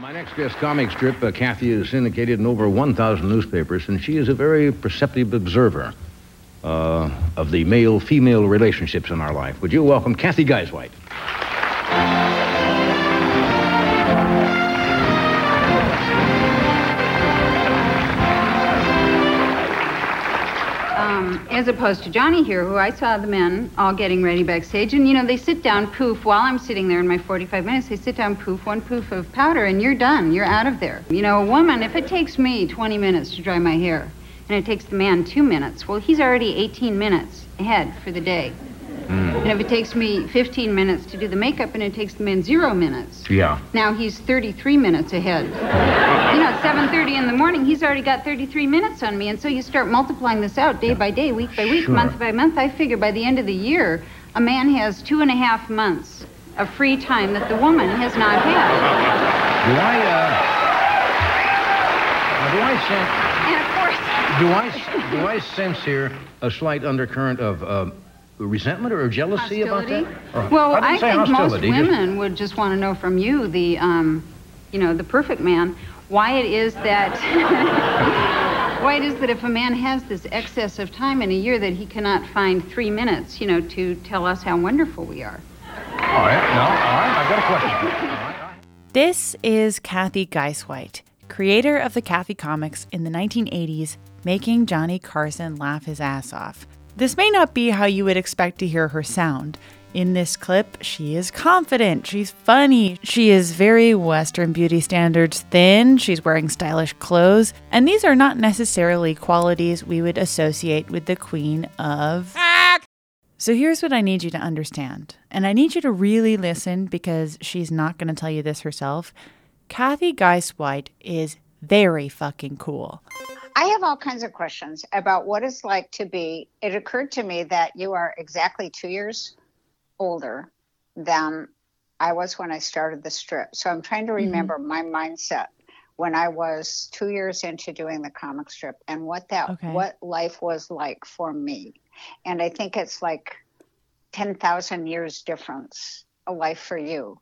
My next guest comic strip, Kathy, is syndicated in over 1,000 newspapers, and she is a very perceptive observer of the male-female relationships in our life. Would you welcome Kathy Geisweit? As opposed to Johnny here, who I saw the men all getting ready backstage, and, you know, they sit down, poof, while I'm sitting there in my 45 minutes, they sit down, poof, one poof of powder, and you're done. You're out of there. You know, a woman, if it takes me 20 minutes to dry my hair, and it takes the man 2 minutes, well, he's already 18 minutes ahead for the day. And if it takes me 15 minutes to do the makeup and it takes the man 0 minutes, now he's 33 minutes ahead. You know, at 7:30 in the morning, he's already got 33 minutes on me, and so you start multiplying this out day by day, week by week, month by month. I figure by the end of the year, a man has 2.5 months of free time that the woman has not had. Do I sense here a slight undercurrent of resentment or jealousy hostility? About that? Well, I think most women would just want to know from you, the perfect man, why it is that if a man has this excess of time in a year that he cannot find 3 minutes, you know, to tell us how wonderful we are. All right, I've got a question. All right. This is Kathy Geisweit, creator of the Kathy comics in the 1980s, making Johnny Carson laugh his ass off. This may not be how you would expect to hear her sound. In this clip, she is confident, she's funny, she is very Western beauty standards thin, she's wearing stylish clothes, and these are not necessarily qualities we would associate with the queen of... So here's what I need you to understand, and I need you to really listen because she's not going to tell you this herself. Kathy Geisweit is very fucking cool. I have all kinds of questions about what it's like to be. It occurred to me that you are exactly 2 years older than I was when I started the strip. So I'm trying to remember my mindset when I was 2 years into doing the comic strip and what life was like for me. And I think it's like 10,000 years difference, a life for you.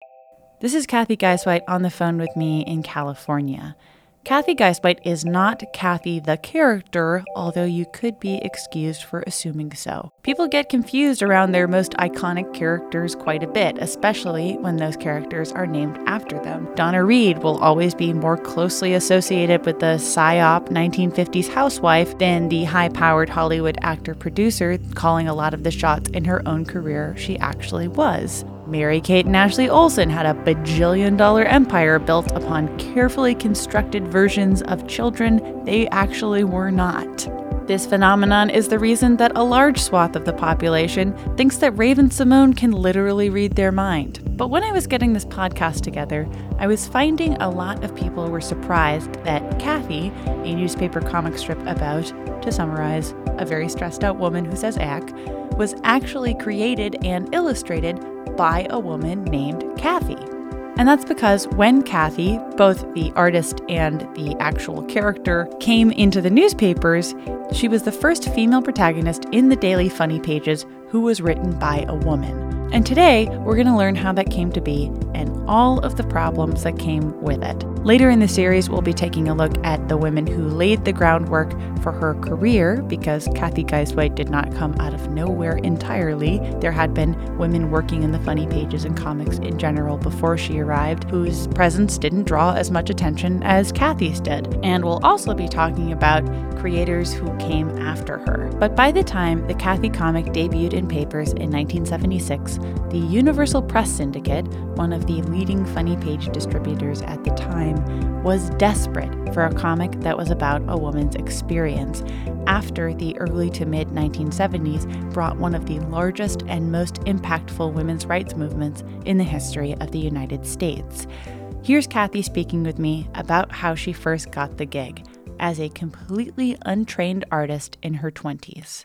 This is Kathy Geisweit on the phone with me in California. Kathy Geisweit is not Kathy the character, although you could be excused for assuming so. People get confused around their most iconic characters quite a bit, especially when those characters are named after them. Donna Reed will always be more closely associated with the psyop 1950s housewife than the high-powered Hollywood actor-producer calling a lot of the shots in her own career she actually was. Mary-Kate and Ashley Olsen had a bajillion-dollar empire built upon carefully constructed versions of children they actually were not. This phenomenon is the reason that a large swath of the population thinks that Raven-Symoné can literally read their mind. But when I was getting this podcast together, I was finding a lot of people were surprised that Kathy, a newspaper comic strip about, to summarize, a very stressed out woman who says ack, was actually created and illustrated by a woman named Kathy. And that's because when Kathy, both the artist and the actual character, came into the newspapers, she was the first female protagonist in the daily funny pages who was written by a woman. And today, we're going to learn how that came to be and all of the problems that came with it. Later in the series, we'll be taking a look at the women who laid the groundwork for her career, because Kathy Geisweit did not come out of nowhere entirely. There had been women working in the funny pages and comics in general before she arrived, whose presence didn't draw as much attention as Kathy's did. And we'll also be talking about creators who came after her. But by the time the Kathy comic debuted in papers in 1976, the Universal Press Syndicate, one of the leading funny page distributors at the time, was desperate for a comic that was about a woman's experience after the early to mid 1970s brought one of the largest and most impactful women's rights movements in the history of the United States. Here's Kathy speaking with me about how she first got the gig as a completely untrained artist in her 20s.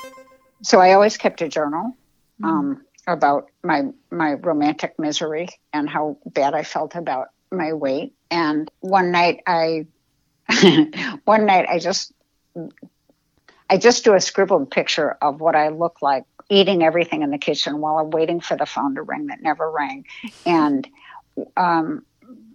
So I always kept a journal about my romantic misery and how bad I felt about my weight. And one night I just do a scribbled picture of what I look like eating everything in the kitchen while I'm waiting for the phone to ring that never rang. And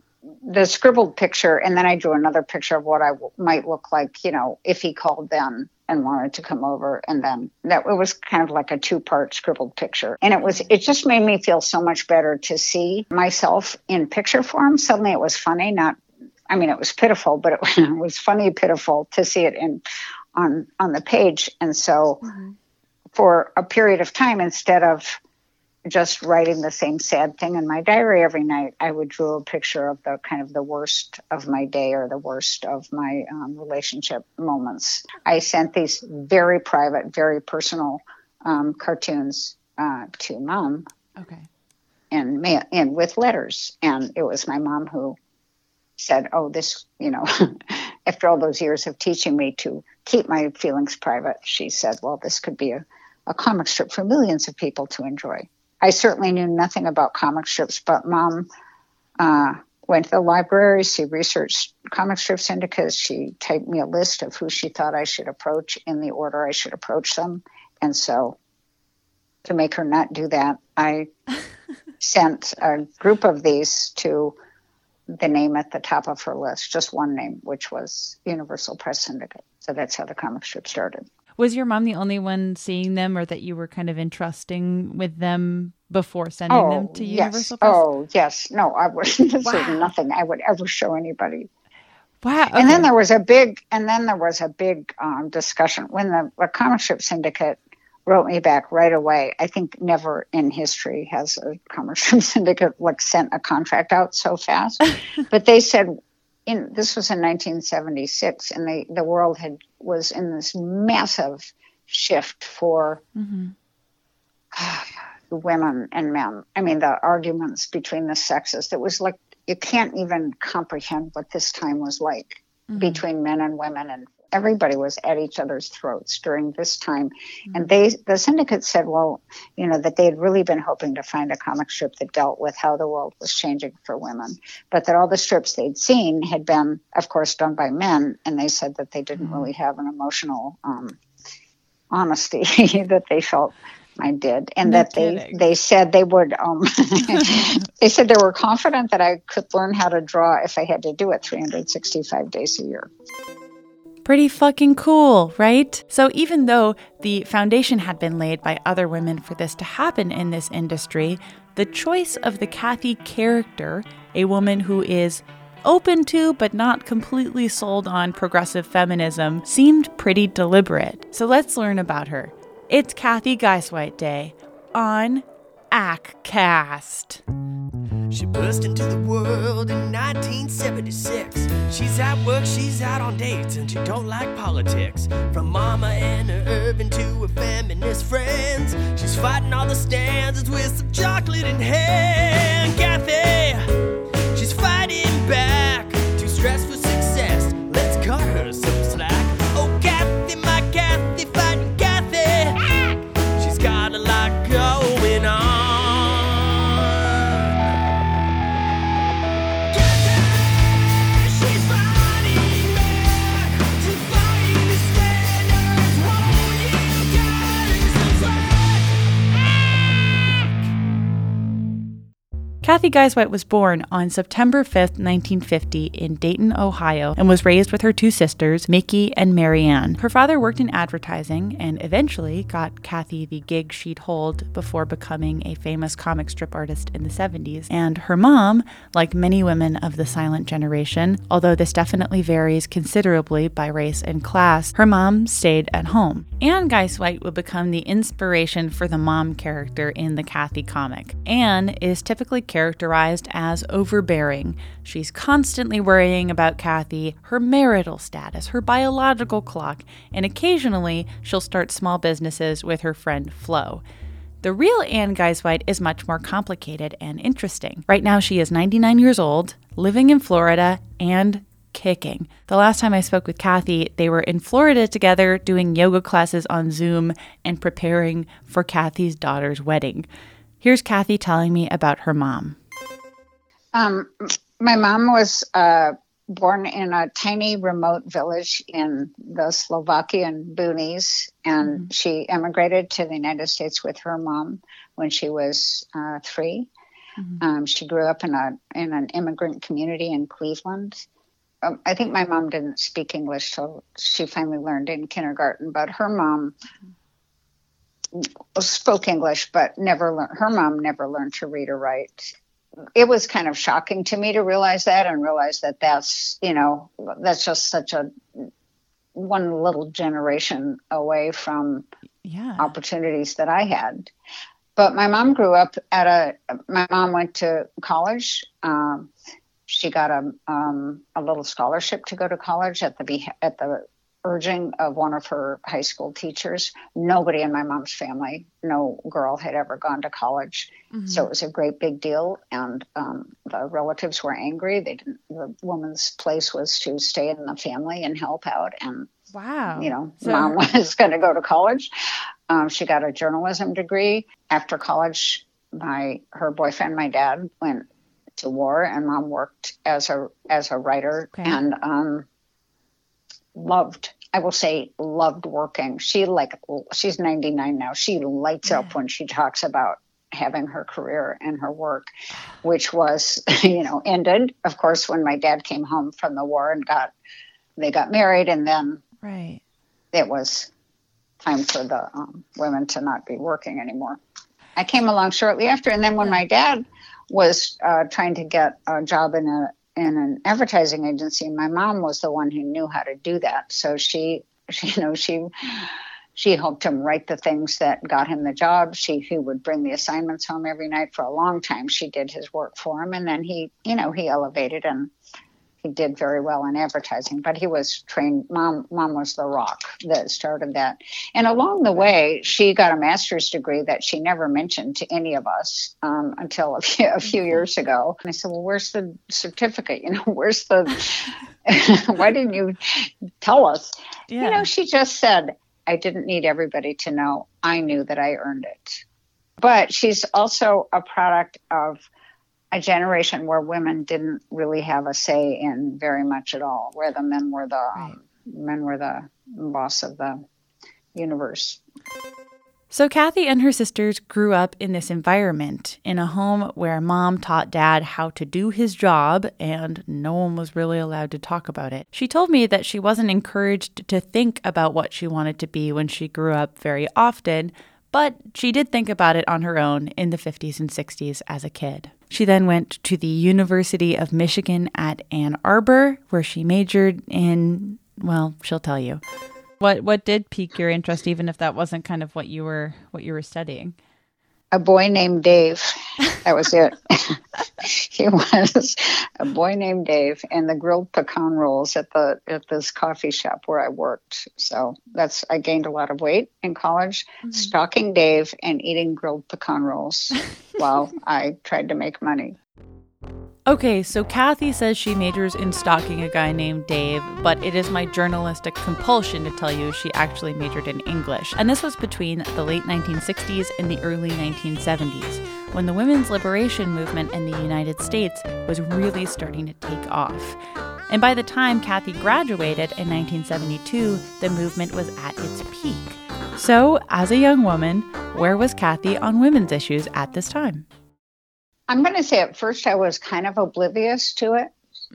the scribbled picture, and then I drew another picture of what I might look like, if he called then and wanted to come over. And then it was kind of like a 2-part scribbled picture. And it just made me feel so much better to see myself in picture form. Suddenly it was funny, it was pitiful, but it was funny, pitiful to see it on the page. And so for a period of time, instead of just writing the same sad thing in my diary every night, I would draw a picture of the kind of the worst of my day or the worst of my relationship moments. I sent these very private, very personal cartoons to Mom. Okay. And with letters. And it was my mom who said, oh, this, after all those years of teaching me to keep my feelings private, she said, well, this could be a comic strip for millions of people to enjoy. I certainly knew nothing about comic strips, but Mom went to the library. She researched comic strip syndicates. She typed me a list of who she thought I should approach in the order I should approach them. And so to make her not do that, I sent a group of these to the name at the top of her list, just one name, which was Universal Press Syndicate. So that's how the comic strip started. Was your mom the only one seeing them, or that you were kind of entrusting with them before sending them to Universal Press? Oh, yes. No, I was. This is nothing I would ever show anybody. Wow. Okay. And then there was a big discussion when the comic strip syndicate wrote me back right away. I think never in history has a comic strip syndicate sent a contract out so fast. But they said, this was in 1976, and the world was in this massive shift for women and men. I mean, the arguments between the sexes, that was like, you can't even comprehend what this time was like between men and women, and everybody was at each other's throats during this time. And the syndicate said, well, that they had really been hoping to find a comic strip that dealt with how the world was changing for women, but that all the strips they'd seen had been, of course, done by men. And they said that they didn't really have an emotional honesty that they felt I did. And that they said they would, they said they were confident that I could learn how to draw if I had to do it 365 days a year. Pretty fucking cool, right? So even though the foundation had been laid by other women for this to happen in this industry, the choice of the Cathy character, a woman who is open to but not completely sold on progressive feminism, seemed pretty deliberate. So let's learn about her. It's Cathy Guisewite Day on ACCast. She burst into the world in 1976. She's at work, she's out on dates, and she don't like politics. From Mama and her Irvin to her feminist friends, she's fighting all the standards with some chocolate in hand. Cathy, she's fighting back, too stressed for success. Let's cut her some slack. Oh, Cathy, my Cathy, fighting Cathy. She's got a lot going on. Cathy Guisewite was born on September 5th, 1950 in Dayton, Ohio, and was raised with her two sisters, Mickey and Marianne. Her father worked in advertising and eventually got Cathy the gig she'd hold before becoming a famous comic strip artist in the 70s. And her mom, like many women of the silent generation, although this definitely varies considerably by race and class, her mom stayed at home. Anne Guisewite would become the inspiration for the mom character in the Cathy comic. Anne is typically characterized as overbearing. She's constantly worrying about Cathy, her marital status, her biological clock, and occasionally she'll start small businesses with her friend Flo. The real Anne Guisewite is much more complicated and interesting. Right now she is 99 years old, living in Florida, and kicking. The last time I spoke with Cathy, they were in Florida together doing yoga classes on Zoom and preparing for Cathy's daughter's wedding. Here's Cathy telling me about her mom. My mom was born in a tiny remote village in the Slovakian boonies, and she emigrated to the United States with her mom when she was 3. She grew up in an immigrant community in Cleveland. I think my mom didn't speak English till she finally learned in kindergarten, but her mom spoke English, but her mom never learned to read or write. It was kind of shocking to me to realize that, and realize that that's just such a one little generation away from opportunities that I had. But my mom grew up my mom went to college. She got a little scholarship to go to college at the urging of one of her high school teachers. Nobody in my mom's family, no girl had ever gone to college. So it was a great big deal. And the relatives were angry. The woman's place was to stay in the family and help out. And, mom was going to go to college. She got a journalism degree. After college, her boyfriend, my dad, went to war, and mom worked as a writer and loved working. She's 99 now. She lights up when she talks about having her career and her work, which was, ended, of course, when my dad came home from the war and they got married, and then it was time for the women to not be working anymore. I came along shortly after, and then when my dad was trying to get a job in an advertising agency, my mom was the one who knew how to do that. So she helped him write the things that got him the job. He would bring the assignments home every night. For a long time, she did his work for him, and then he elevated, and he did very well in advertising. But he was trained. Mom was the rock that started that. And along the way, she got a master's degree that she never mentioned to any of us until a few years ago. And I said, well, where's the certificate? Where's the, why didn't you tell us? Yeah. She just said, I didn't need everybody to know. I knew that I earned it. But she's also a product of a generation where women didn't really have a say in very much at all, where the men were the boss of the universe. So Kathy and her sisters grew up in this environment, in a home where mom taught dad how to do his job, and no one was really allowed to talk about it. She told me that she wasn't encouraged to think about what she wanted to be when she grew up very often, but she did think about it on her own in the 50s and 60s as a kid. She then went to the University of Michigan at Ann Arbor, where she majored in, well, she'll tell you. What did pique your interest, even if that wasn't kind of what you were studying? A boy named Dave. That was it. He was a boy named Dave, and the grilled pecan rolls at this coffee shop where I worked. So I gained a lot of weight in college, stalking Dave and eating grilled pecan rolls while I tried to make money. Okay, so Kathy says she majors in stalking a guy named Dave, but it is my journalistic compulsion to tell you she actually majored in English. And this was between the late 1960s and the early 1970s, when the women's liberation movement in the United States was really starting to take off. And by the time Kathy graduated in 1972, the movement was at its peak. So, as a young woman, where was Kathy on women's issues at this time? I'm going to say at first I was kind of oblivious to it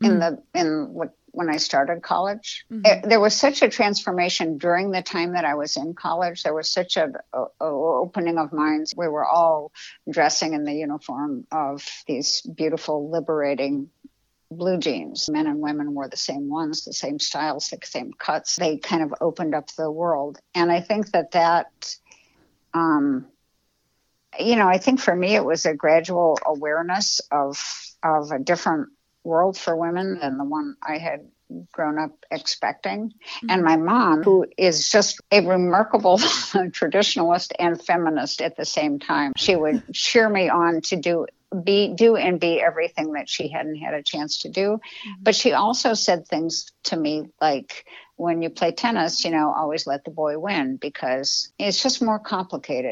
when I started college. There was such a transformation during the time that I was in college. There was such a opening of minds. We were all dressing in the uniform of these beautiful, liberating blue jeans. Men and women wore the same ones, the same styles, the same cuts. They kind of opened up the world. And I think that I think for me it was a gradual awareness of a different world for women than the one I had grown up expecting. And my mom, who is just a remarkable traditionalist and feminist at the same time, she would cheer me on to do and be everything that she hadn't had a chance to do. But she also said things to me like, when you play tennis, always let the boy win, because it's just more complicated.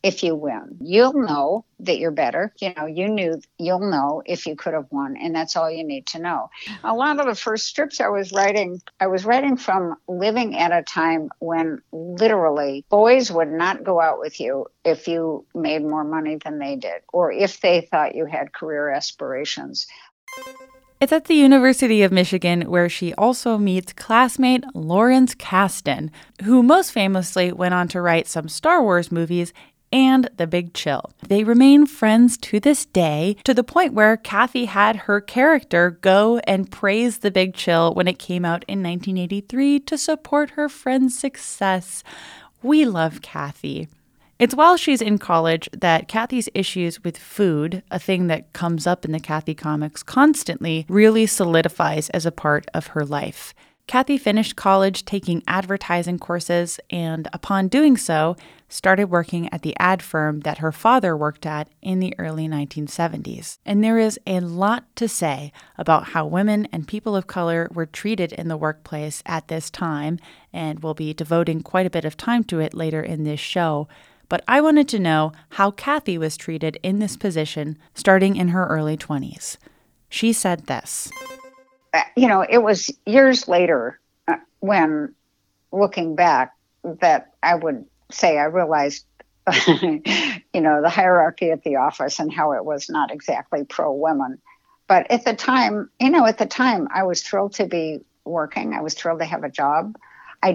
if you win. You'll know that you're better. You'll know if you could have won, and that's all you need to know. A lot of the first strips I was writing from living at a time when literally boys would not go out with you if you made more money than they did, or if they thought you had career aspirations. It's at the University of Michigan where she also meets classmate Lawrence Kasdan, who most famously went on to write some Star Wars movies and The Big Chill. They remain friends to this day, to the point where Kathy had her character go and praise The Big Chill when it came out in 1983 to support her friend's success. We love Kathy. It's while she's in college that Kathy's issues with food, a thing that comes up in the Kathy comics constantly, really solidifies as a part of her life. Kathy finished college taking advertising courses, and upon doing so, started working at the ad firm that her father worked at in the early 1970s. And there is a lot to say about how women and people of color were treated in the workplace at this time, and we'll be devoting quite a bit of time to it later in this show. But I wanted to know how Kathy was treated in this position starting in her early 20s. She said this. It was years later when, looking back, that I would say I realized, the hierarchy at the office and how it was not exactly pro-women. But at the time, I was thrilled to be working. I was thrilled to have a job. I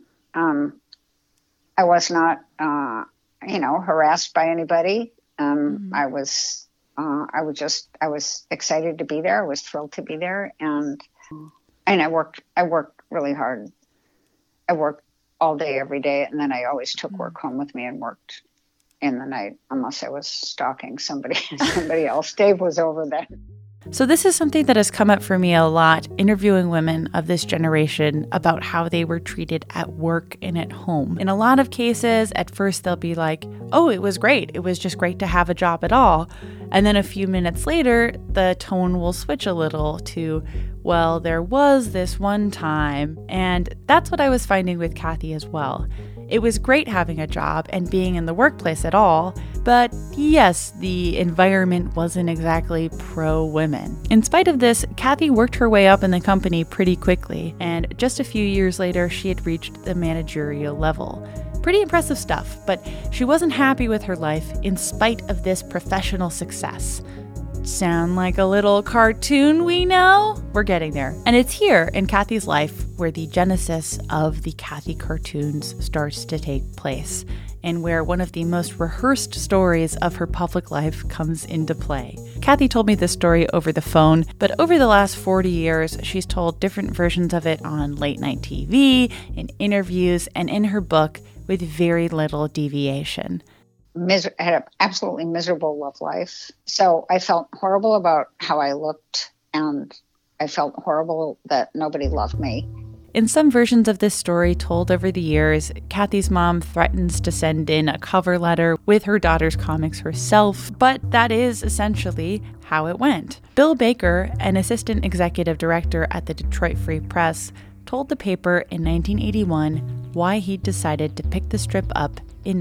was not, harassed by anybody. I was excited to be there. I was thrilled to be there. And I worked really hard. I worked all day, every day. And then I always took work home with me and worked in the night, unless I was stalking somebody else. Dave was over there. So this is something that has come up for me a lot, interviewing women of this generation about how they were treated at work and at home. In a lot of cases, at first they'll be like, oh, it was great. It was just great to have a job at all. And then a few minutes later, the tone will switch a little to, well, there was this one time. And that's what I was finding with Kathy as well. It was great having a job and being in the workplace at all, but yes, the environment wasn't exactly pro-women. In spite of this, Kathy worked her way up in the company pretty quickly, and just a few years later, she had reached the managerial level. Pretty impressive stuff, but she wasn't happy with her life in spite of this professional success. Sound like a little cartoon we know? We're getting there. And it's here in Kathy's life where the genesis of the Kathy cartoons starts to take place, and where one of the most rehearsed stories of her public life comes into play. Kathy told me this story over the phone, but over the last 40 years, she's told different versions of it on late-night TV, in interviews, and in her book with very little deviation. Had an absolutely miserable love life. So I felt horrible about how I looked, and I felt horrible that nobody loved me. In some versions of this story told over the years, Kathy's mom threatens to send in a cover letter with her daughter's comics herself, but that is essentially how it went. Bill Baker, an assistant executive director at the Detroit Free Press, told the paper in 1981 why he decided to pick the strip up in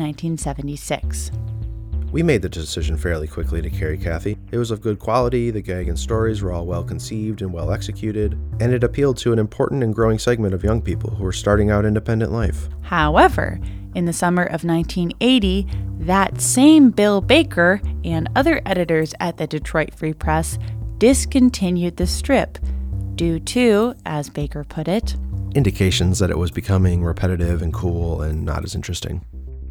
1976. We made the decision fairly quickly to carry Kathy. It was of good quality, the gag and stories were all well conceived and well executed, and it appealed to an important and growing segment of young people who were starting out independent life. However, in the summer of 1980, that same Bill Baker and other editors at the Detroit Free Press discontinued the strip due to, as Baker put it, indications that it was becoming repetitive and cool and not as interesting.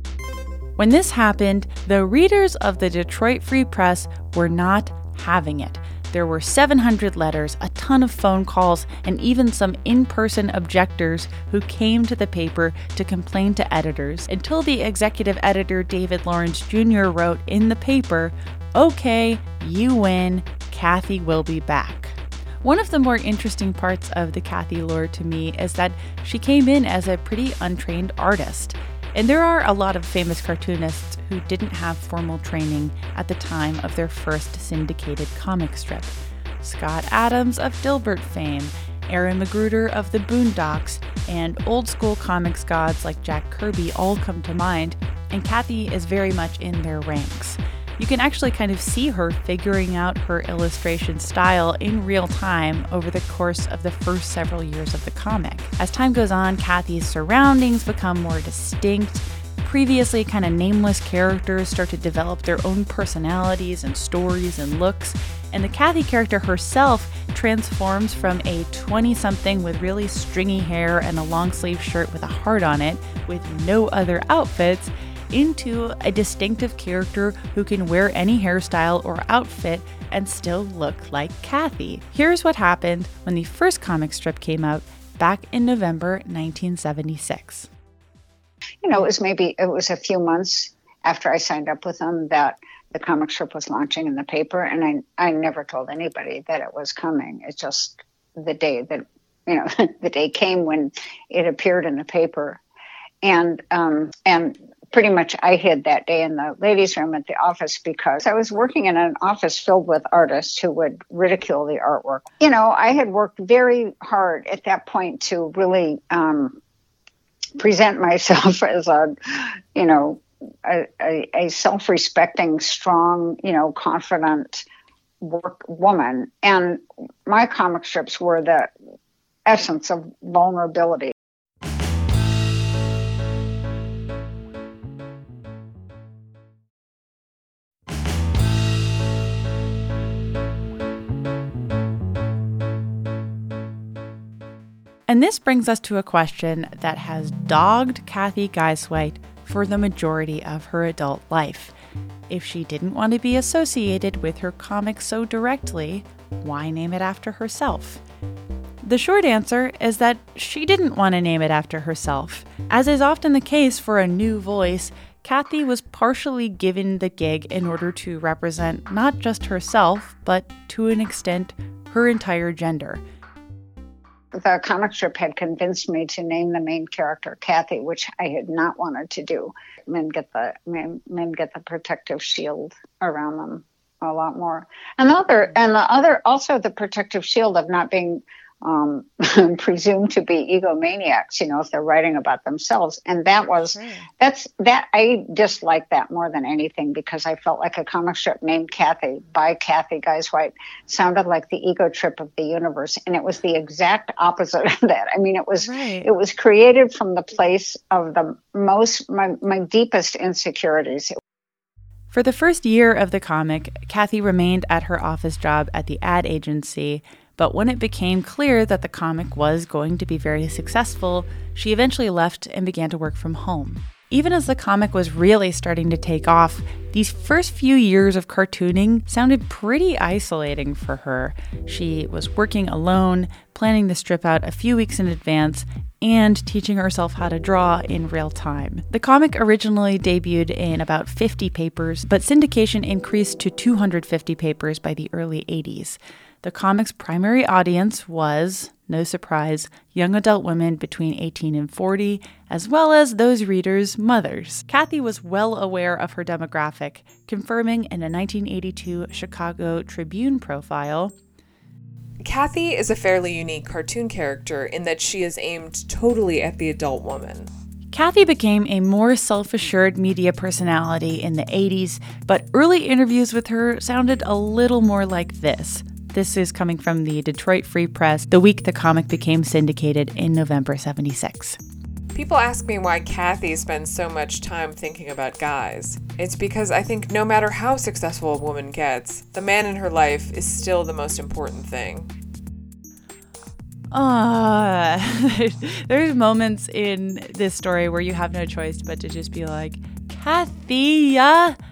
When this happened, the readers of the Detroit Free Press were not having it. There were 700 letters, a ton of phone calls, and even some in-person objectors who came to the paper to complain to editors, until the executive editor David Lawrence Jr. wrote in the paper, "Okay, you win, Kathy will be back." One of the more interesting parts of the Kathy lore to me is that she came in as a pretty untrained artist. And there are a lot of famous cartoonists who didn't have formal training at the time of their first syndicated comic strip. Scott Adams of Dilbert fame, Aaron McGruder of the Boondocks, and old school comics gods like Jack Kirby all come to mind, and Kathy is very much in their ranks. You can actually kind of see her figuring out her illustration style in real time over the course of the first several years of the comic. As time goes on, Kathy's surroundings become more distinct. Previously kind of nameless characters start to develop their own personalities and stories and looks, and the Kathy character herself transforms from a 20-something with really stringy hair and a long-sleeve shirt with a heart on it, with no other outfits, into a distinctive character who can wear any hairstyle or outfit and still look like Kathy. Here's what happened when the first comic strip came out back in November 1976. It was a few months after I signed up with them that the comic strip was launching in the paper, and I never told anybody that it was coming. It's just the day that, the day came when it appeared in the paper. And pretty much I hid that day in the ladies' room at the office because I was working in an office filled with artists who would ridicule the artwork. I had worked very hard at that point to really present myself as a self-respecting, strong, confident woman. And my comic strips were the essence of vulnerability. And this brings us to a question that has dogged Kathy Geisweit for the majority of her adult life. If she didn't want to be associated with her comic so directly, why name it after herself? The short answer is that she didn't want to name it after herself. As is often the case for a new voice, Kathy was partially given the gig in order to represent not just herself, but to an extent, her entire gender. The comic strip had convinced me to name the main character Kathy, which I had not wanted to do. Men get the protective shield around them a lot more, and the other also the protective shield of not being presumed to be egomaniacs, if they're writing about themselves. And I disliked that more than anything because I felt like a comic strip named Kathy by Kathy Geisweit sounded like the ego trip of the universe. And it was the exact opposite of that. I mean, it was created from the place of my deepest insecurities. For the first year of the comic, Kathy remained at her office job at the ad agency. But when it became clear that the comic was going to be very successful, she eventually left and began to work from home. Even as the comic was really starting to take off, these first few years of cartooning sounded pretty isolating for her. She was working alone, planning the strip out a few weeks in advance, and teaching herself how to draw in real time. The comic originally debuted in about 50 papers, but syndication increased to 250 papers by the early 80s. The comic's primary audience was, no surprise, young adult women between 18 and 40, as well as those readers' mothers. Kathy was well aware of her demographic, confirming in a 1982 Chicago Tribune profile, Kathy is a fairly unique cartoon character in that she is aimed totally at the adult woman. Kathy became a more self-assured media personality in the 80s, but early interviews with her sounded a little more like this. This is coming from the Detroit Free Press the week the comic became syndicated in November 76. People ask me why Kathy spends so much time thinking about guys. It's because I think no matter how successful a woman gets, the man in her life is still the most important thing. There's moments in this story where you have no choice but to just be like, Kathy,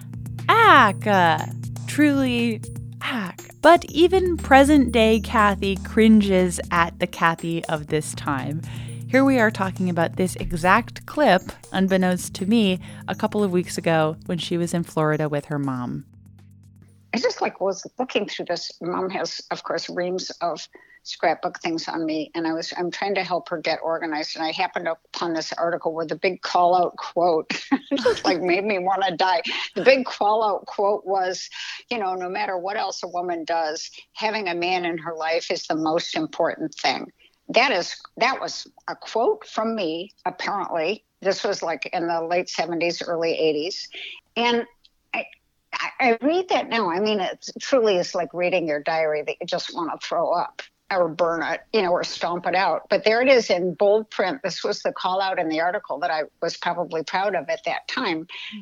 truly ack. But even present-day Kathy cringes at the Kathy of this time. Here we are talking about this exact clip, unbeknownst to me, a couple of weeks ago when she was in Florida with her mom. I just was looking through this. Mom has, of course, reams of scrapbook things on me, and I'm trying to help her get organized, and I happened upon this article with a big call-out quote. It just made me want to die. The big call-out quote was, no matter what else a woman does, having a man in her life is the most important thing. that was a quote from me, apparently. This was like in the late 70s, early 80s. And I read that now. I mean, it truly is like reading your diary that you just want to throw up or burn it, or stomp it out. But there it is in bold print. This was the call out in the article that I was probably proud of at that time.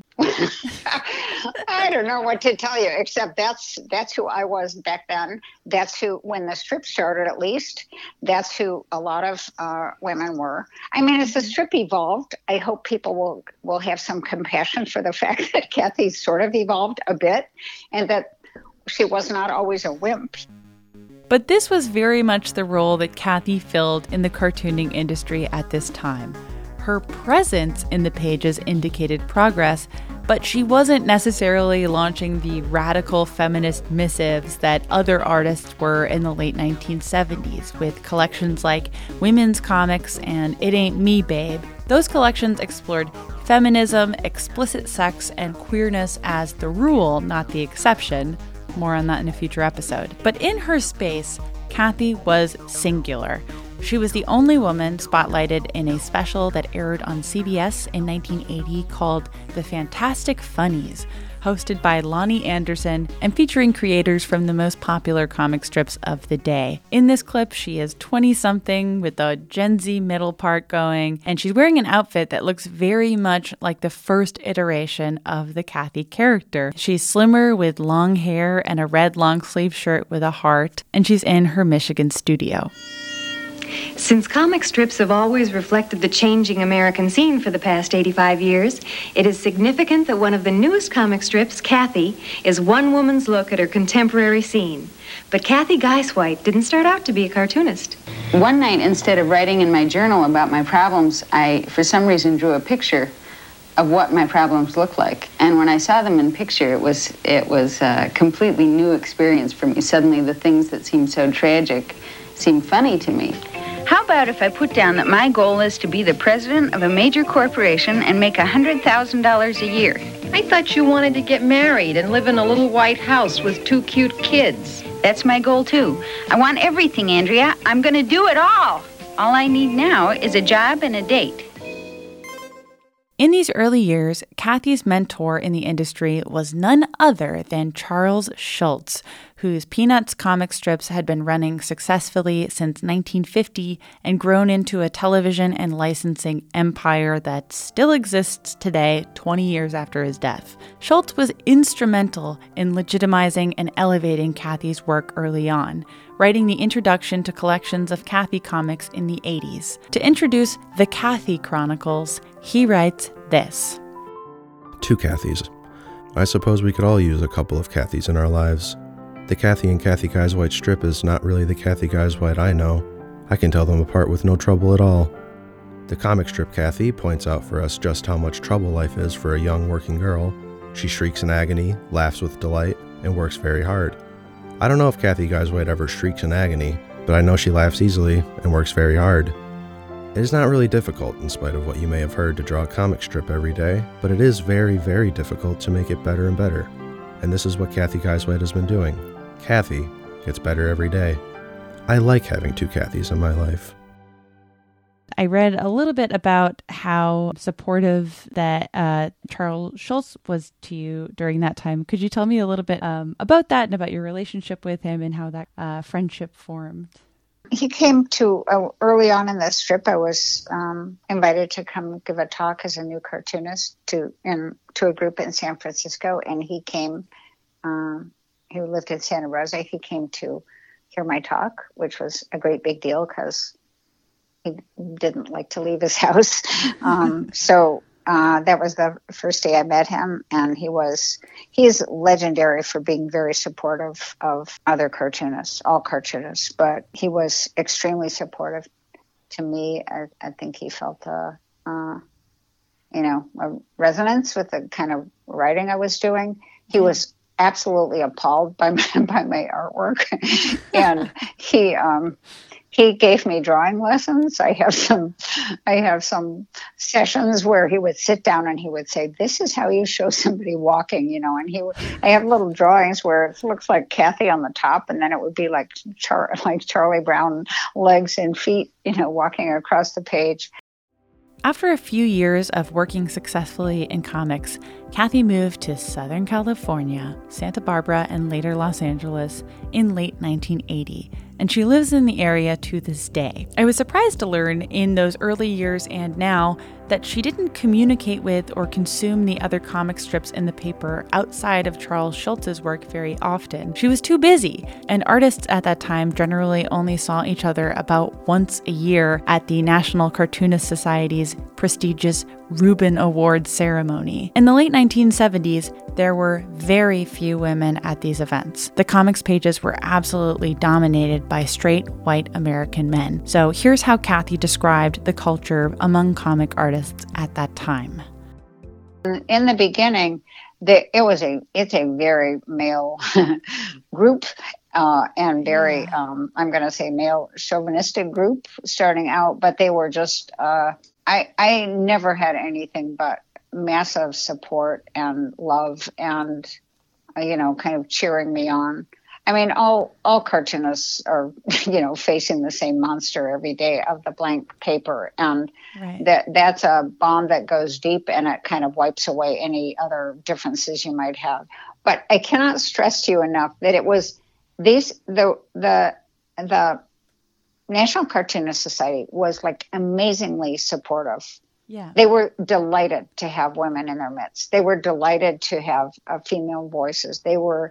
I don't know what to tell you, except that's who I was back then. That's who, when the strip started at least, that's who a lot of women were. I mean, as the strip evolved, I hope people will have some compassion for the fact that Kathy sort of evolved a bit and that she was not always a wimp. But this was very much the role that Kathy filled in the cartooning industry at this time. Her presence in the pages indicated progress, but she wasn't necessarily launching the radical feminist missives that other artists were in the late 1970s, with collections like Women's Comics and It Ain't Me, Babe. Those collections explored feminism, explicit sex, and queerness as the rule, not the exception. More on that in a future episode. But in her space, Kathy was singular. She was the only woman spotlighted in a special that aired on CBS in 1980 called The Fantastic Funnies, hosted by Lonnie Anderson and featuring creators from the most popular comic strips of the day. In this clip, she is 20-something with a Gen Z middle part going, and she's wearing an outfit that looks very much like the first iteration of the Kathy character. She's slimmer with long hair and a red long-sleeve shirt with a heart, and she's in her Michigan studio. Since comic strips have always reflected the changing American scene for the past 85 years, it is significant that one of the newest comic strips, Kathy, is one woman's look at her contemporary scene. But Kathy Geiswhite didn't start out to be a cartoonist. One night, instead of writing in my journal about my problems, I, for some reason, drew a picture of what my problems looked like. And when I saw them in picture, it was a completely new experience for me. Suddenly, the things that seemed so tragic seemed funny to me. How about if I put down that my goal is to be the president of a major corporation and make $100,000 a year? I thought you wanted to get married and live in a little white house with 2 cute kids. That's my goal, too. I want everything, Andrea. I'm going to do it all. All I need now is a job and a date. In these early years, Kathy's mentor in the industry was none other than Charles Schulz, whose Peanuts comic strips had been running successfully since 1950 and grown into a television and licensing empire that still exists today, 20 years after his death. Schulz was instrumental in legitimizing and elevating Kathy's work early on, writing the introduction to collections of Kathy comics in the 80s. To introduce the Kathy Chronicles, he writes this. 2 Kathys. I suppose we could all use a couple of Kathys in our lives. The Kathy and Kathy Geiswhite strip is not really the Kathy Geiswhite I know. I can tell them apart with no trouble at all. The comic strip Kathy points out for us just how much trouble life is for a young working girl. She shrieks in agony, laughs with delight, and works very hard. I don't know if Kathy Geiswhite ever shrieks in agony, but I know she laughs easily and works very hard. It is not really difficult, in spite of what you may have heard, to draw a comic strip every day, but it is very, very difficult to make it better and better. And this is what Kathy Geiswhite has been doing. Kathy gets better every day. I like having 2 Kathys in my life. I read a little bit about how supportive that Charles Schulz was to you during that time. Could you tell me a little bit about that and about your relationship with him and how that friendship formed? He came to, early on in the strip, I was invited to come give a talk as a new cartoonist to a group in San Francisco, and he came, he lived in Santa Rosa. He came to hear my talk, which was a great big deal because he didn't like to leave his house. So that was the first day I met him, and he's legendary for being very supportive of other cartoonists, all cartoonists, but he was extremely supportive to me. I think he felt a resonance with the kind of writing I was doing. He was absolutely appalled by my artwork, and he he gave me drawing lessons. I have some sessions where he would sit down and he would say, "This is how you show somebody walking," and I have little drawings where it looks like Kathy on the top, and then it would be like Charlie Brown legs and feet, walking across the page. After a few years of working successfully in comics, Kathy moved to Southern California, Santa Barbara, and later Los Angeles in late 1980, and she lives in the area to this day. I was surprised to learn in those early years and now that she didn't communicate with or consume the other comic strips in the paper outside of Charles Schulz's work very often. She was too busy, and artists at that time generally only saw each other about once a year at the National Cartoonist Society's prestigious Reuben Award ceremony. In the late 1970s, there were very few women at these events. The comics pages were absolutely dominated by straight white American men. So here's how Kathy described the culture among comic artists at that time. In the beginning, it's a very male group and very, I'm going to say male chauvinistic group starting out, but they were just, I never had anything but massive support and love and, kind of cheering me on. I mean, all cartoonists are, facing the same monster every day of the blank paper. And that's a bond that goes deep and it kind of wipes away any other differences you might have. But I cannot stress to you enough that it was the National Cartoonist Society was like amazingly supportive. Yeah. They were delighted to have women in their midst. They were delighted to have female voices. They were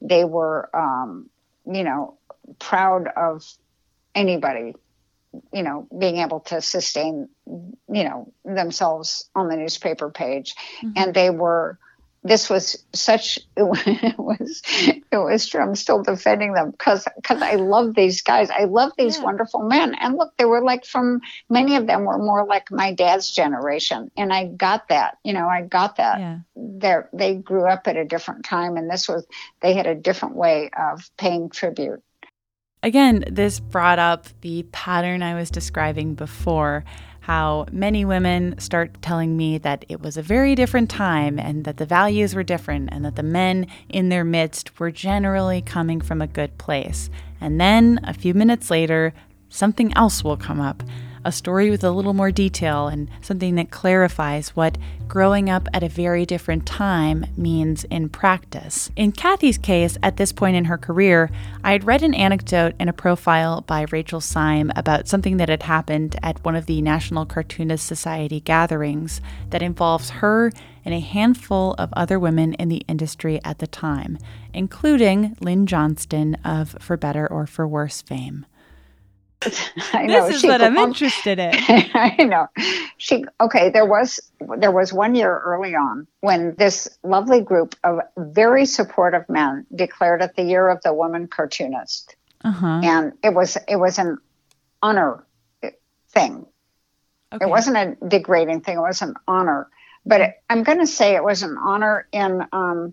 proud of anybody, being able to sustain, themselves on the newspaper page. Mm-hmm. And this was such, it was true. I'm still defending them because I love these guys. I love these wonderful men. And look, they were many of them were more like my dad's generation. And I got that, Yeah. They grew up at a different time and they had a different way of paying tribute. Again, this brought up the pattern I was describing before, how many women start telling me that it was a very different time and that the values were different and that the men in their midst were generally coming from a good place. And then a few minutes later, something else will come up, a story with a little more detail and something that clarifies what growing up at a very different time means in practice. In Kathy's case, at this point in her career, I had read an anecdote in a profile by Rachel Syme about something that had happened at one of the National Cartoonist Society gatherings that involves her and a handful of other women in the industry at the time, including Lynn Johnston of For Better or For Worse fame. I know. This is what I'm interested in. I know. There was 1 year early on when this lovely group of very supportive men declared it the year of the woman cartoonist. Uh-huh. And it was an honor thing. Okay. It wasn't a degrading thing. It was an honor. But I'm going to say it was an honor in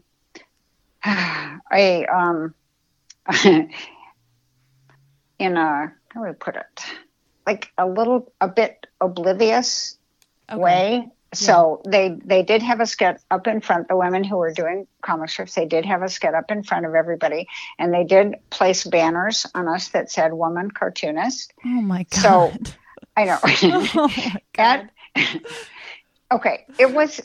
how do I put it? Like a bit oblivious way. So they did have a skit up in front. The women who were doing comic strips, they did have a skit up in front of everybody, and they did place banners on us that said "Woman Cartoonist." Oh my God! So I know. Oh my God. Okay, it was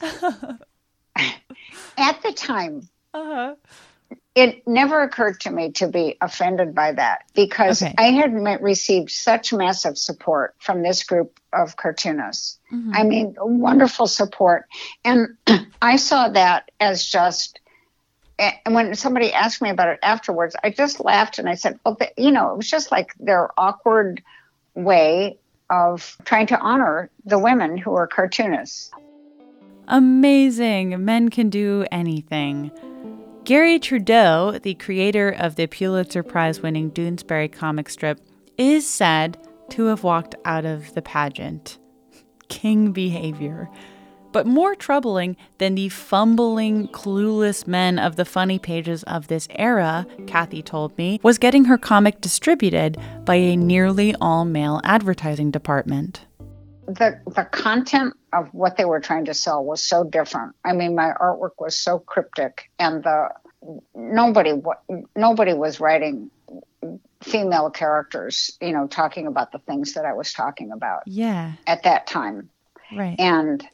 at the time. Uh-huh. It never occurred to me to be offended by that because I had received such massive support from this group of cartoonists. Mm-hmm. I mean, wonderful support. And I saw that as just, and when somebody asked me about it afterwards, I just laughed and I said, well, it was just like their awkward way of trying to honor the women who are cartoonists. Amazing. Men can do anything. Gary Trudeau, the creator of the Pulitzer Prize-winning Doonesbury comic strip, is said to have walked out of the pageant. King behavior. But more troubling than the fumbling, clueless men of the funny pages of this era, Kathy told me, was getting her comic distributed by a nearly all-male advertising department. The content of what they were trying to sell was so different. I mean, my artwork was so cryptic, and nobody was writing female characters, talking about the things that I was talking about. Yeah. At that time. Right. And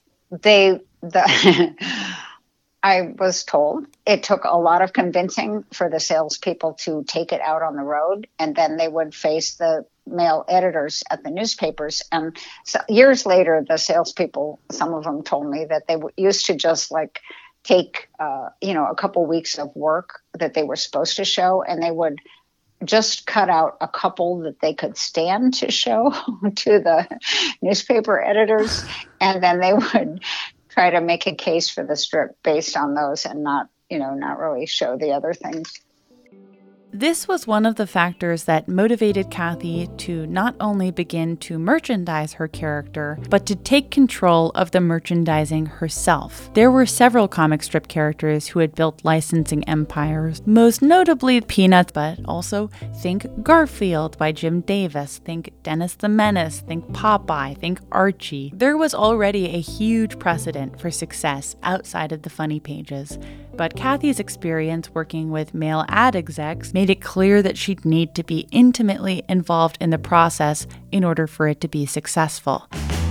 I was told it took a lot of convincing for the salespeople to take it out on the road, and then they would face the male editors at the newspapers. And so years later, the salespeople, some of them told me that they used to just take, a couple weeks of work that they were supposed to show, and they would just cut out a couple that they could stand to show to the newspaper editors, and then they would try to make a case for the strip based on those and not really show the other things. This was one of the factors that motivated Kathy to not only begin to merchandise her character, but to take control of the merchandising herself. There were several comic strip characters who had built licensing empires, most notably Peanuts, but also think Garfield by Jim Davis, think Dennis the Menace, think Popeye, think Archie. There was already a huge precedent for success outside of the funny pages. But Kathy's experience working with male ad execs made it clear that she'd need to be intimately involved in the process in order for it to be successful.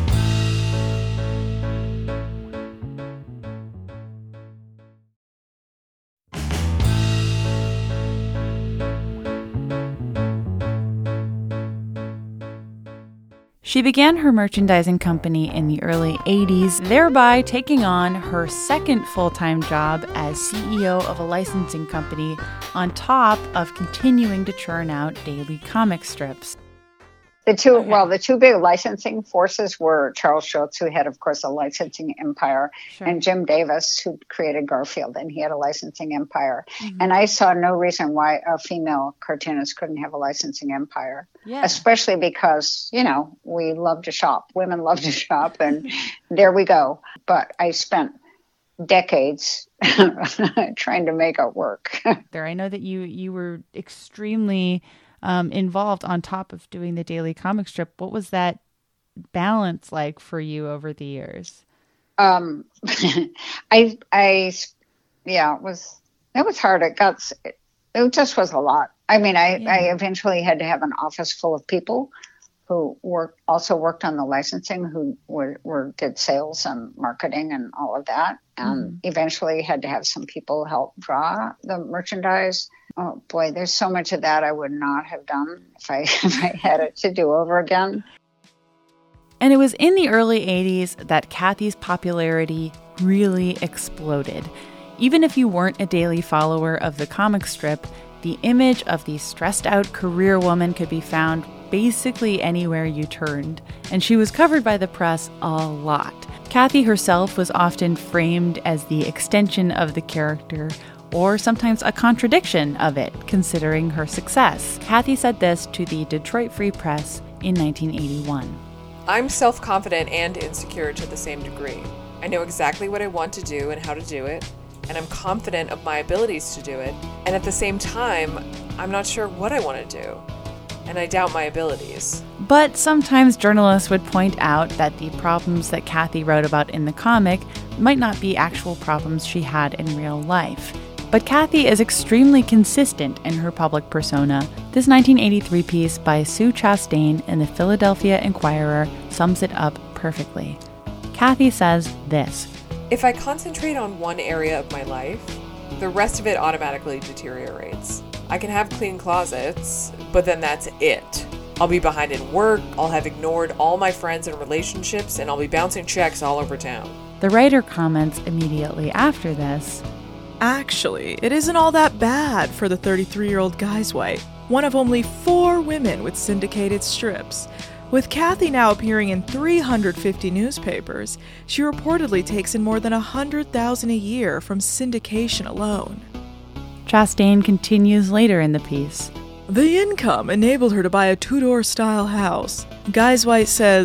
She began her merchandising company in the early 80s, thereby taking on her second full-time job as CEO of a licensing company, on top of continuing to churn out daily comic strips. The two big licensing forces were Charles Schultz, who had, of course, a licensing empire, sure, and Jim Davis, who created Garfield, and he had a licensing empire. Mm-hmm. And I saw no reason why a female cartoonist couldn't have a licensing empire, especially because, we love to shop. Women love to shop, and there we go. But I spent decades trying to make it work. I know that you were extremely involved on top of doing the daily comic strip. What was that balance like for you over the years? It was hard. It just was a lot. I mean, I eventually had to have an office full of people who also worked on the licensing, who did sales and marketing and all of that. And eventually had to have some people help draw the merchandise. Oh boy, there's so much of that I would not have done if I had it to do over again. And it was in the early 80s that Kathy's popularity really exploded. Even if you weren't a daily follower of the comic strip, the image of the stressed-out career woman could be found basically anywhere you turned, and she was covered by the press a lot. Kathy herself was often framed as the extension of the character, or sometimes a contradiction of it, considering her success. Kathy said this to the Detroit Free Press in 1981. I'm self-confident and insecure to the same degree. I know exactly what I want to do and how to do it, and I'm confident of my abilities to do it. And at the same time, I'm not sure what I want to do, and I doubt my abilities. But sometimes journalists would point out that the problems that Kathy wrote about in the comic might not be actual problems she had in real life. But Kathy is extremely consistent in her public persona. This 1983 piece by Sue Chastain in the Philadelphia Inquirer sums it up perfectly. Kathy says this: if I concentrate on one area of my life, the rest of it automatically deteriorates. I can have clean closets, but then that's it. I'll be behind in work, I'll have ignored all my friends and relationships, and I'll be bouncing checks all over town. The writer comments immediately after this: actually, it isn't all that bad for the 33-year-old Guyswhite, one of only 4 women with syndicated strips. With Kathy now appearing in 350 newspapers, she reportedly takes in more than $100,000 a year from syndication alone. Chastain continues later in the piece. The income enabled her to buy a Tudor-style house. Guyswhite says,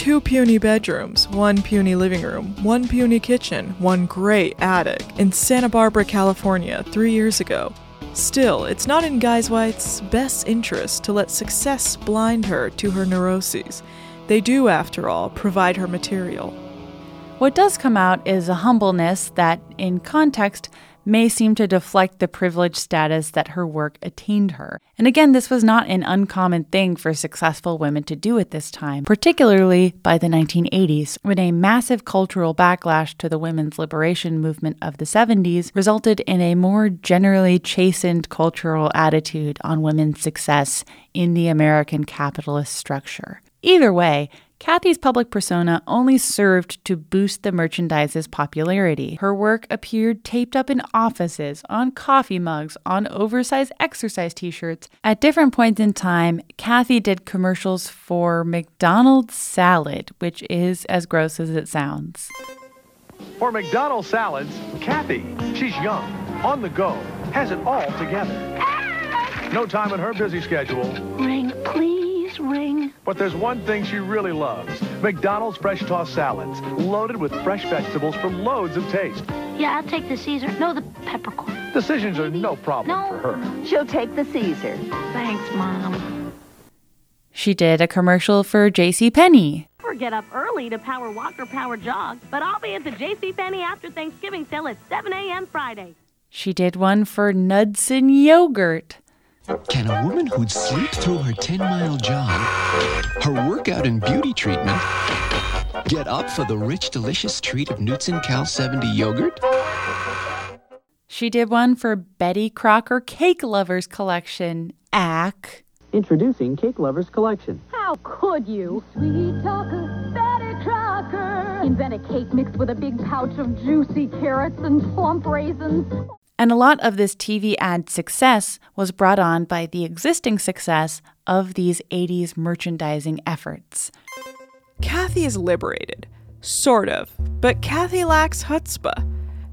2 puny bedrooms, 1 puny living room, 1 puny kitchen, 1 great attic in Santa Barbara, California 3 years ago. Still, it's not in Guys White's best interest to let success blind her to her neuroses. They do, after all, provide her material. What does come out is a humbleness that, in context, may seem to deflect the privileged status that her work attained her. And again, this was not an uncommon thing for successful women to do at this time, particularly by the 1980s, when a massive cultural backlash to the women's liberation movement of the 70s resulted in a more generally chastened cultural attitude on women's success in the American capitalist structure. Either way, Cathy's public persona only served to boost the merchandise's popularity. Her work appeared taped up in offices, on coffee mugs, on oversized exercise t-shirts. At different points in time, Cathy did commercials for McDonald's salad, which is as gross as it sounds. For McDonald's salads, Cathy. She's young, on the go, has it all together. No time in her busy schedule. Ring, please, ring. But there's one thing she really loves. McDonald's fresh tossed salads, loaded with fresh vegetables for loads of taste. Yeah, I'll take the Caesar. No, the peppercorn. Decisions are no problem for her. She'll take the Caesar. Thanks, Mom. She did a commercial for JCPenney. Get up early to power walk or power jog, but I'll be at the JCPenney after Thanksgiving sale at 7 a.m. Friday. She did one for Knudsen Yogurt. Can a woman who'd sleep through her 10-mile jog, her workout and beauty treatment, get up for the rich, delicious treat of Knudsen Cal 70 yogurt? She did one for Betty Crocker Cake Lovers Collection, ACK. Introducing Cake Lovers Collection. How could you? Sweet talker, Betty Crocker. Invent a cake mix with a big pouch of juicy carrots and plump raisins. And a lot of this TV ad success was brought on by the existing success of these 80s merchandising efforts. Cathy is liberated. Sort of. But Cathy lacks chutzpah.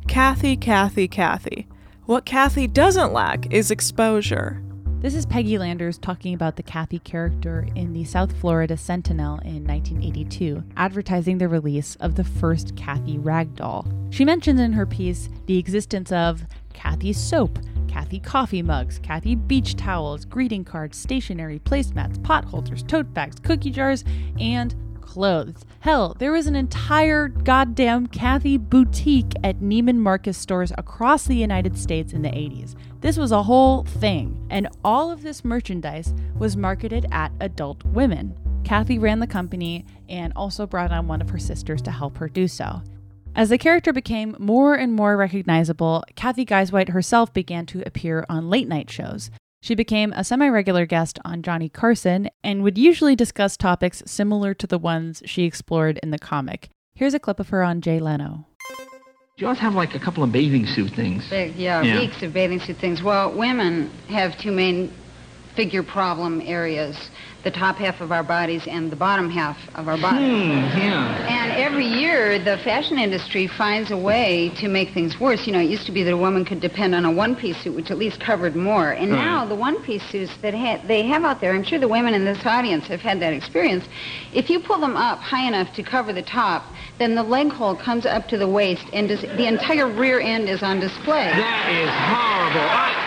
Cathy. What Cathy doesn't lack is exposure. This is Peggy Landers talking about the Cathy character in the South Florida Sentinel in 1982, advertising the release of the first Cathy ragdoll. She mentions in her piece the existence of Cathy soap, Cathy coffee mugs, Cathy beach towels, greeting cards, stationery, placemats, pot holders, tote bags, cookie jars, and clothes. Hell, there was an entire goddamn Cathy boutique at Neiman Marcus stores across the United States in the 80s. This was a whole thing, and all of this merchandise was marketed at adult women. Cathy ran the company and also brought on one of her sisters to help her do so. As the character became more and more recognizable, Cathy Guys-White herself began to appear on late-night shows. She became a semi-regular guest on Johnny Carson and would usually discuss topics similar to the ones she explored in the comic. Here's a clip of her on Jay Leno. You always have like a couple of bathing suit things. Weeks of bathing suit things. Well, women have two main figure problem areas. The top half of our bodies and the bottom half of our bodies. And every year, the fashion industry finds a way to make things worse. You know, it used to be that a woman could depend on a one-piece suit, which at least covered more. And now the one-piece suits that they have out there, I'm sure the women in this audience have had that experience. If you pull them up high enough to cover the top, then the leg hole comes up to the waist, and the entire rear end is on display. That is horrible.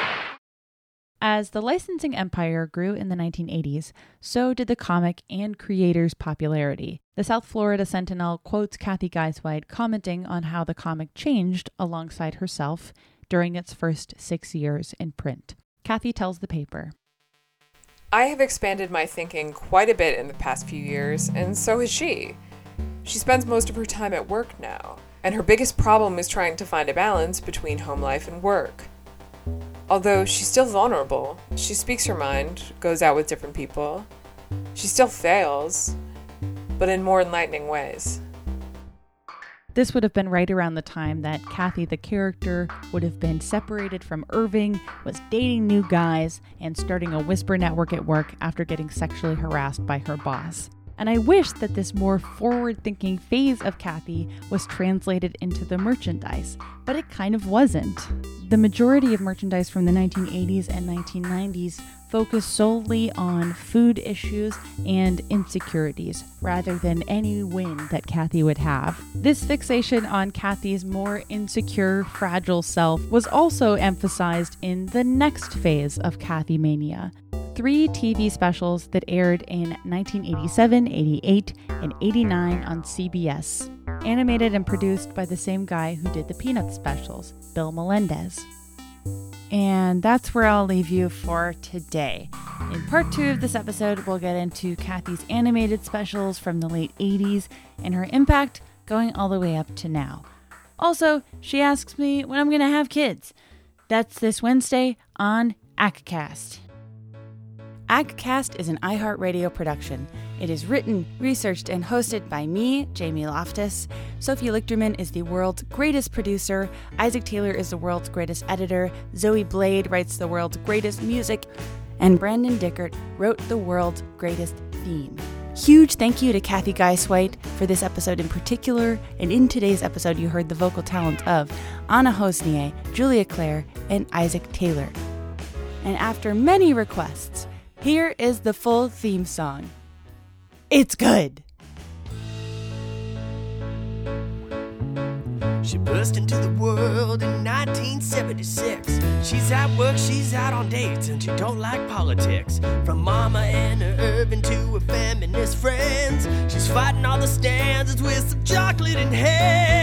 As the licensing empire grew in the 1980s, so did the comic and creator's popularity. The South Florida Sentinel quotes Cathy Guys-White commenting on how the comic changed alongside herself during its first 6 years in print. Cathy tells the paper, I have expanded my thinking quite a bit in the past few years, and so has she. She spends most of her time at work now, and her biggest problem is trying to find a balance between home life and work. Although she's still vulnerable, she speaks her mind, goes out with different people. She still fails, but in more enlightening ways. This would have been right around the time that Cathy, the character, would have been separated from Irving, was dating new guys, and starting a whisper network at work after getting sexually harassed by her boss. And I wish that this more forward-thinking phase of Kathy was translated into the merchandise, but it kind of wasn't. The majority of merchandise from the 1980s and 1990s focused solely on food issues and insecurities, rather than any win that Kathy would have. This fixation on Kathy's more insecure, fragile self was also emphasized in the next phase of Kathy Mania. 3 TV specials that aired in 1987, 88, and 89 on CBS, animated and produced by the same guy who did the Peanuts specials, Bill Melendez. And that's where I'll leave you for today. In part 2 of this episode, we'll get into Kathy's animated specials from the late 80s and her impact going all the way up to now. Also, she asks me when I'm going to have kids. That's this Wednesday on ACCAST. ACCAST is an iHeartRadio production. It is written, researched, and hosted by me, Jamie Loftus. Sophie Lichterman is the world's greatest producer. Isaac Taylor is the world's greatest editor. Zoe Blade writes the world's greatest music. And Brandon Dickert wrote the world's greatest theme. Huge thank you to Kathy Geisweit for this episode in particular. And in today's episode, you heard the vocal talent of Anna Hosnier, Julia Clare, and Isaac Taylor. And after many requests, here is the full theme song. It's good. She burst into the world in 1976. She's at work, she's out on dates, and she don't like politics. From Mama Anna Irvin to her feminist friends, she's fighting all the standards with some chocolate in hand.